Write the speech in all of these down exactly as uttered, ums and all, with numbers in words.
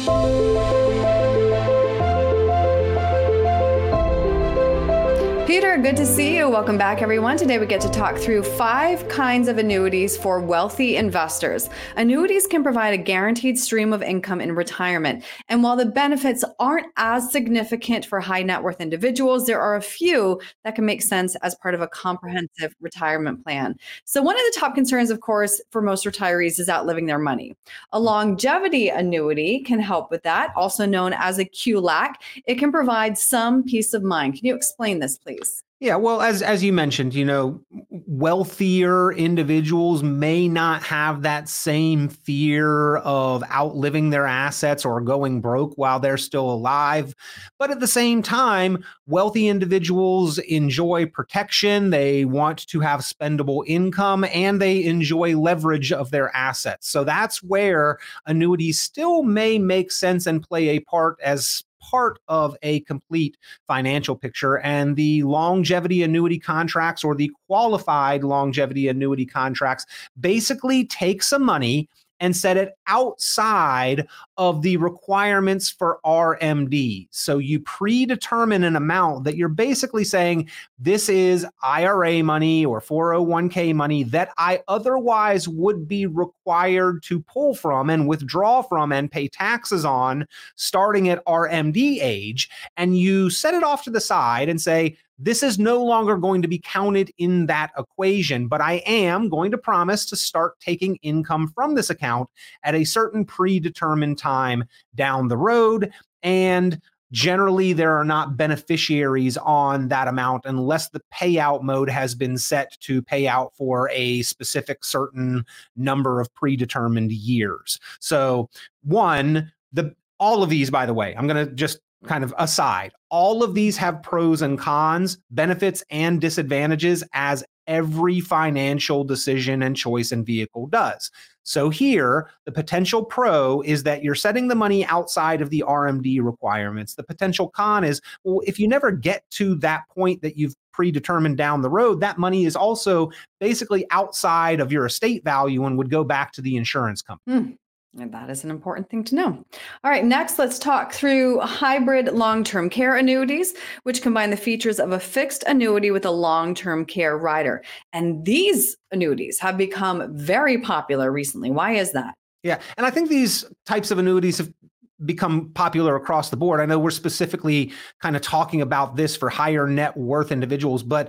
Peter, good to see you. Welcome back, everyone. Today we get to talk through five kinds of annuities for wealthy investors. Annuities can provide a guaranteed stream of income in retirement. And while the benefits aren't as significant for high net worth individuals, there are a few that can make sense as part of a comprehensive retirement plan. So one of the top concerns, of course, for most retirees is outliving their money. A longevity annuity can help with that, also known as a Q L A C. It can provide some peace of mind. Can you explain this, please? Yeah, well, as as you mentioned, you know, wealthier individuals may not have that same fear of outliving their assets or going broke while they're still alive. But at the same time, wealthy individuals enjoy protection, they want to have spendable income, and they enjoy leverage of their assets. So that's where annuities still may make sense and play a part as part of a complete financial picture. And the longevity annuity contracts or the qualified longevity annuity contracts basically take some money and set it outside of the requirements for R M D. So you predetermine an amount that you're basically saying, this is I R A money or four oh one k money that I otherwise would be required to pull from and withdraw from and pay taxes on starting at R M D age. And you set it off to the side and say, this is no longer going to be counted in that equation, but I am going to promise to start taking income from this account at a certain predetermined time down the road. And generally, there are not beneficiaries on that amount unless the payout mode has been set to pay out for a specific certain number of predetermined years. So one, the all of these, by the way, I'm going to just kind of aside, all of these have pros and cons, benefits and disadvantages, as every financial decision and choice and vehicle does. So here, the potential pro is that you're setting the money outside of the R M D requirements. The potential con is, well, if you never get to that point that you've predetermined down the road, that money is also basically outside of your estate value and would go back to the insurance company. Hmm. And that is an important thing to know. All right, next, let's talk through hybrid long-term care annuities, which combine the features of a fixed annuity with a long-term care rider. And these annuities have become very popular recently. Why is that? Yeah, and I think these types of annuities have become popular across the board. I know we're specifically kind of talking about this for higher net worth individuals, but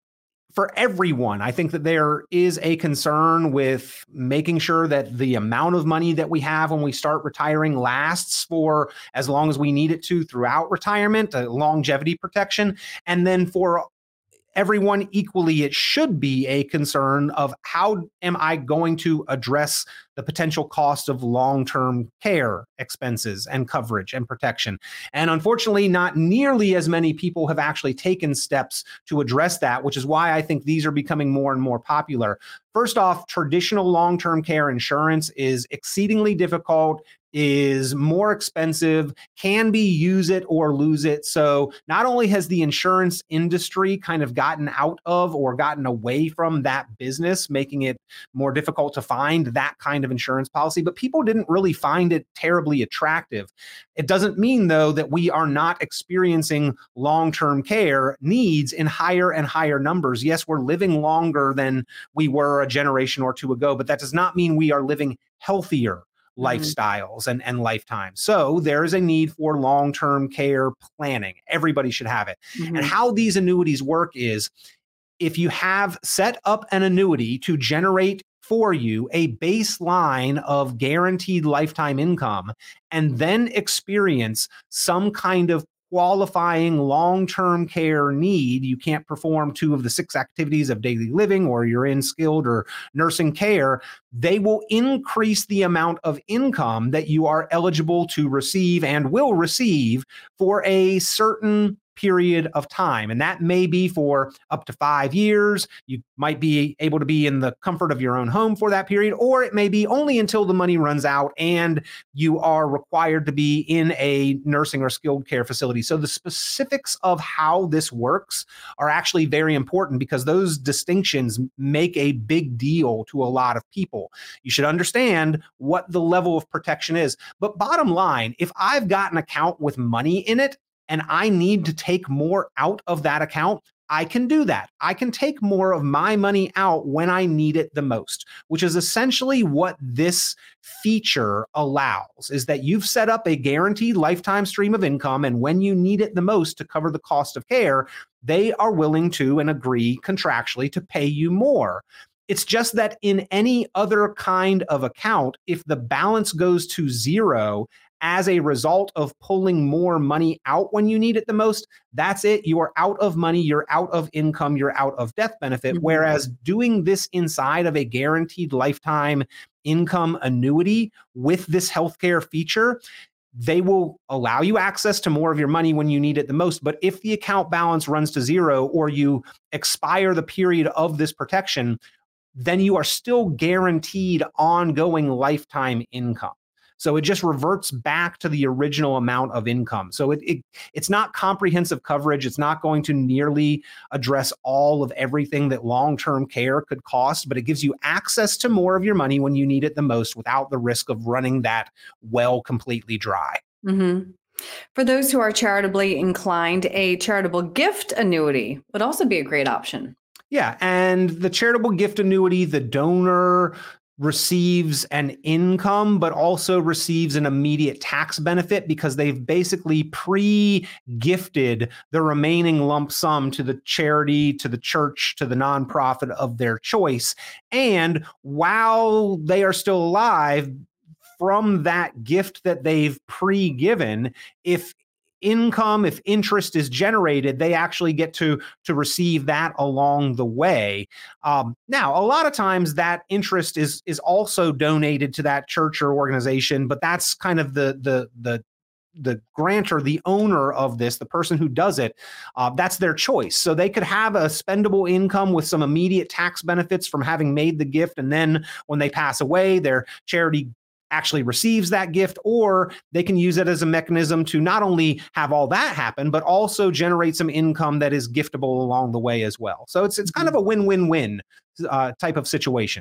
for everyone, I think that there is a concern with making sure that the amount of money that we have when we start retiring lasts for as long as we need it to throughout retirement, uh, longevity protection. And then for everyone equally, it should be a concern of how am I going to address the potential cost of long-term care expenses and coverage and protection. And unfortunately, not nearly as many people have actually taken steps to address that, which is why I think these are becoming more and more popular. First off, traditional long-term care insurance is exceedingly difficult, is more expensive, can be use it or lose it. So not only has the insurance industry kind of gotten out of or gotten away from that business, making it more difficult to find that kind of insurance policy, but people didn't really find it terribly attractive. It doesn't mean, though, that we are not experiencing long-term care needs in higher and higher numbers. Yes, we're living longer than we were a generation or two ago, but that does not mean we are living healthier lifestyles and, and lifetimes. So there is a need for long-term care planning. Everybody should have it. Mm-hmm. And how these annuities work is if you have set up an annuity to generate for you a baseline of guaranteed lifetime income and then experience some kind of qualifying long-term care need, you can't perform two of the six activities of daily living, or you're in skilled or nursing care, they will increase the amount of income that you are eligible to receive and will receive for a certain period of time. And that may be for up to five years. You might be able to be in the comfort of your own home for that period, or it may be only until the money runs out and you are required to be in a nursing or skilled care facility. So the specifics of how this works are actually very important because those distinctions make a big deal to a lot of people. You should understand what the level of protection is. But bottom line, if I've got an account with money in it, and I need to take more out of that account, I can do that. I can take more of my money out when I need it the most, which is essentially what this feature allows, is that you've set up a guaranteed lifetime stream of income, and when you need it the most to cover the cost of care, they are willing to and agree contractually to pay you more. It's just that in any other kind of account, if the balance goes to zero, as a result of pulling more money out when you need it the most, that's it. You are out of money, you're out of income, you're out of death benefit. Mm-hmm. Whereas doing this inside of a guaranteed lifetime income annuity with this healthcare feature, they will allow you access to more of your money when you need it the most. But if the account balance runs to zero or you expire the period of this protection, then you are still guaranteed ongoing lifetime income. So it just reverts back to the original amount of income. So it, it it's not comprehensive coverage. It's not going to nearly address all of everything that long-term care could cost, but it gives you access to more of your money when you need it the most without the risk of running that well completely dry. Mm-hmm. For those who are charitably inclined, a charitable gift annuity would also be a great option. Yeah, and the charitable gift annuity, the donor receives an income, but also receives an immediate tax benefit because they've basically pre-gifted the remaining lump sum to the charity, to the church, to the nonprofit of their choice. And while they are still alive, from that gift that they've pre-given, if income, if interest is generated, they actually get to to receive that along the way. Um, now, a lot of times that interest is is also donated to that church or organization, but that's kind of the the the the grantor, the owner of this, the person who does it, uh, that's their choice. So they could have a spendable income with some immediate tax benefits from having made the gift, and then when they pass away, their charity actually receives that gift, or they can use it as a mechanism to not only have all that happen, but also generate some income that is giftable along the way as well. So it's it's kind of a win-win-win uh, type of situation.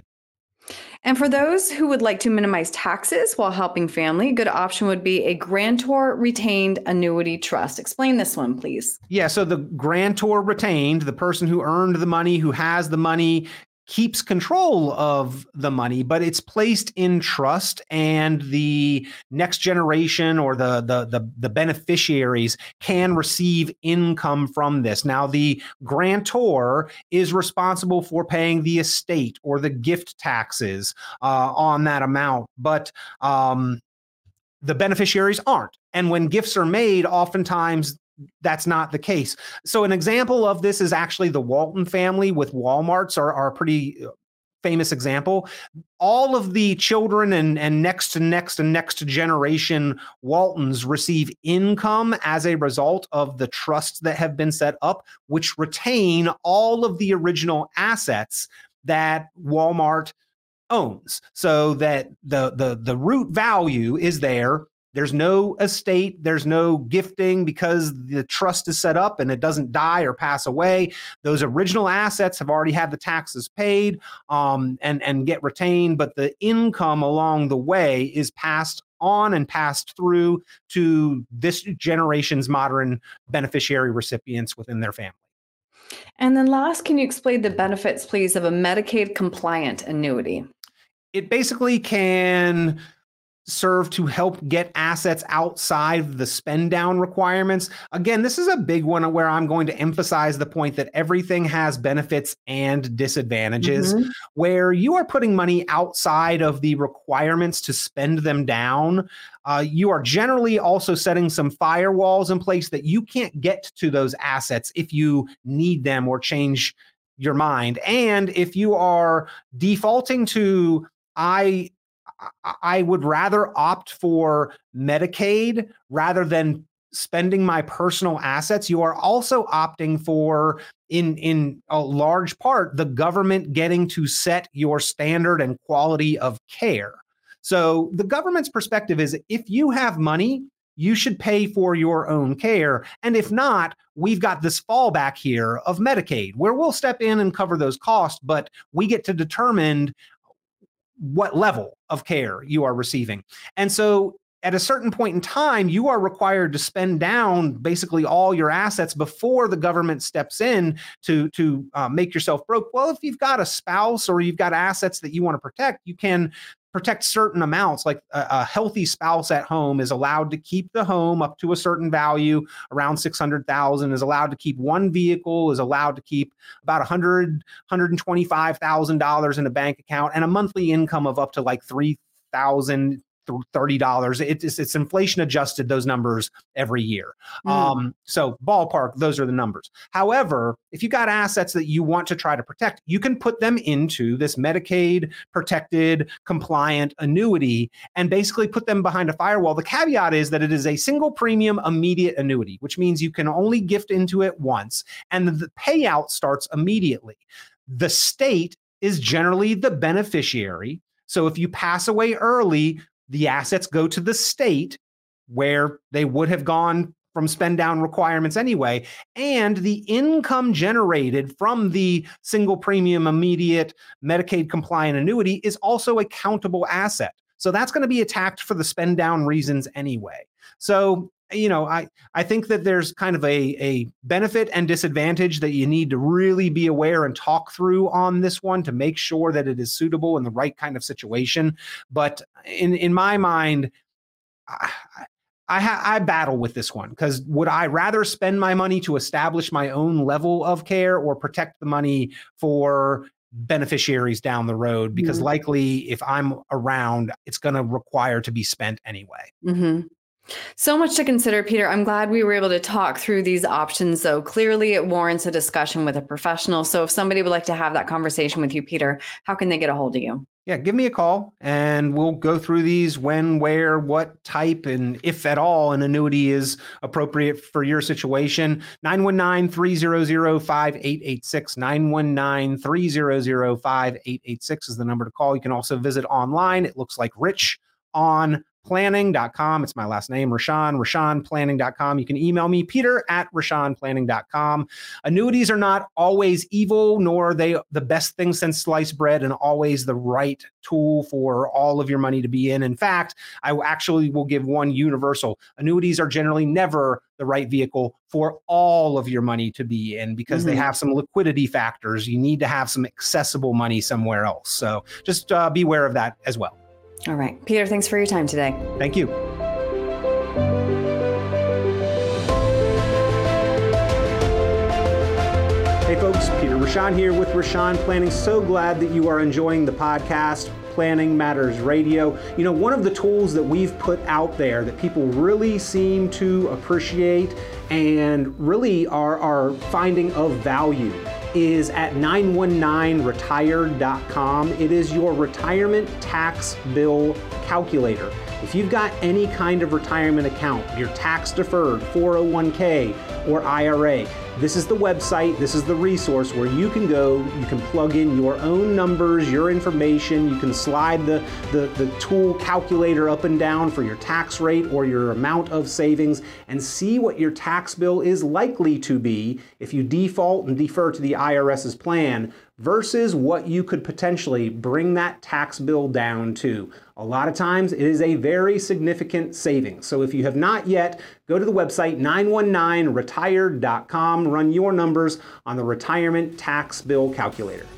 And for those who would like to minimize taxes while helping family, a good option would be a grantor retained annuity trust. Explain this one, please. Yeah, so the grantor retained, the person who earned the money, who has the money, keeps control of the money, but it's placed in trust, and the next generation or the, the the the beneficiaries can receive income from this. Now, the grantor is responsible for paying the estate or the gift taxes uh, on that amount, but um, the beneficiaries aren't. And when gifts are made, oftentimes that's not the case. So an example of this is actually the Walton family with Walmarts are, are a pretty famous example. All of the children and, and next to next and next generation Waltons receive income as a result of the trusts that have been set up, which retain all of the original assets that Walmart owns. So that the the the root value is there. There's no estate, there's no gifting because the trust is set up and it doesn't die or pass away. Those original assets have already had the taxes paid um, and, and get retained, but the income along the way is passed on and passed through to this generation's modern beneficiary recipients within their family. And then last, can you explain the benefits, please, of a Medicaid compliant annuity? It basically can serve to help get assets outside the spend down requirements. Again, this is a big one where I'm going to emphasize the point that everything has benefits and disadvantages. Mm-hmm. Where you are putting money outside of the requirements to spend them down, uh, you are generally also setting some firewalls in place that you can't get to those assets if you need them or change your mind. And if you are defaulting to, I I would rather opt for Medicaid rather than spending my personal assets, you are also opting for, in, in a large part, the government getting to set your standard and quality of care. So the government's perspective is if you have money, you should pay for your own care. And if not, we've got this fallback here of Medicaid, where we'll step in and cover those costs, but we get to determine what level of care you are receiving. And so at a certain point in time, you are required to spend down basically all your assets before the government steps in to, to uh, make yourself broke. Well, if you've got a spouse or you've got assets that you want to protect, you can protect certain amounts. Like a, a healthy spouse at home is allowed to keep the home up to a certain value, around six hundred thousand dollars, is allowed to keep one vehicle, is allowed to keep about one hundred thousand dollars, one hundred twenty-five thousand dollars in a bank account, and a monthly income of up to like three thousand dollars, thirty dollars. It's, it's inflation adjusted, those numbers every year. Mm. Um, so ballpark, those are the numbers. However, if you got assets that you want to try to protect, you can put them into this Medicaid protected compliant annuity and basically put them behind a firewall. The caveat is that it is a single premium immediate annuity, which means you can only gift into it once and the payout starts immediately. The state is generally the beneficiary. So if you pass away early, the assets go to the state where they would have gone from spend down requirements anyway. And the income generated from the single premium immediate Medicaid compliant annuity is also a countable asset. So that's going to be attacked for the spend down reasons anyway. So, you know, I, I think that there's kind of a, a benefit and disadvantage that you need to really be aware and talk through on this one to make sure that it is suitable in the right kind of situation. But in, in my mind, I, I, ha- I battle with this one because would I rather spend my money to establish my own level of care or protect the money for beneficiaries down the road? Because mm-hmm. likely if I'm around, it's going to require to be spent anyway. Mm-hmm. So much to consider, Peter. I'm glad we were able to talk through these options, though. Clearly, it warrants a discussion with a professional. So if somebody would like to have that conversation with you, Peter, how can they get a hold of you? Yeah, give me a call and we'll go through these when, where, what type, and if at all an annuity is appropriate for your situation. nine one nine, three hundred, five eight eight six, nine one nine, three hundred, five eight eight six is the number to call. You can also visit online. It looks like Rich on planning dot com. It's my last name, Rashawn, rashawn planning dot com. You can email me, Peter at rashawn planning dot com. Annuities are not always evil, nor are they the best thing since sliced bread and always the right tool for all of your money to be in. In fact, I actually will give one universal. Annuities are generally never the right vehicle for all of your money to be in because mm-hmm. they have some liquidity factors. You need to have some accessible money somewhere else. So just uh, be aware of that as well. All right. Peter, thanks for your time today. Thank you. Hey folks, Peter Rashawn here with Rashawn Planning. So glad that you are enjoying the podcast, Planning Matters Radio. You know, one of the tools that we've put out there that people really seem to appreciate and really are, are finding of value is at nine one nine retired dot com. It is your retirement tax bill calculator. If you've got any kind of retirement account, your tax deferred, four oh one k or I R A, this is the website, this is the resource where you can go, you can plug in your own numbers, your information, you can slide the, the, the tool calculator up and down for your tax rate or your amount of savings and see what your tax bill is likely to be if you default and defer to the IRS's plan versus what you could potentially bring that tax bill down to. A lot of times it is a very significant savings. So if you have not yet, go to the website nine one nine retired dot com, run your numbers on the retirement tax bill calculator.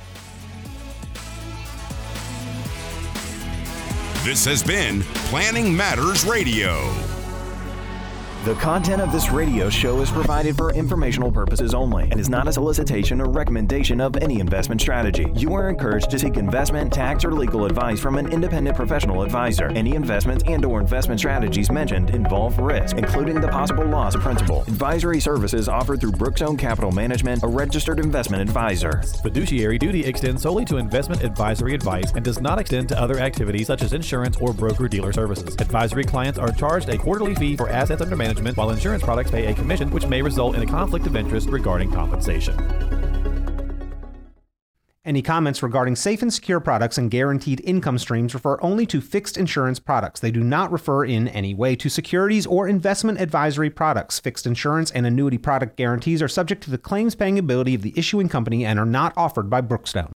This has been Planning Matters Radio. The content of this radio show is provided for informational purposes only and is not a solicitation or recommendation of any investment strategy. You are encouraged to seek investment, tax, or legal advice from an independent professional advisor. Any investments and or investment strategies mentioned involve risk, including the possible loss of principal. Advisory services offered through Brookstone Capital Management, a registered investment advisor. Fiduciary duty extends solely to investment advisory advice and does not extend to other activities such as insurance or broker-dealer services. Advisory clients are charged a quarterly fee for assets under management management, while insurance products pay a commission which may result in a conflict of interest regarding compensation. Any comments regarding safe and secure products and guaranteed income streams refer only to fixed insurance products. They do not refer in any way to securities or investment advisory products. Fixed insurance and annuity product guarantees are subject to the claims paying ability of the issuing company and are not offered by Brookstone.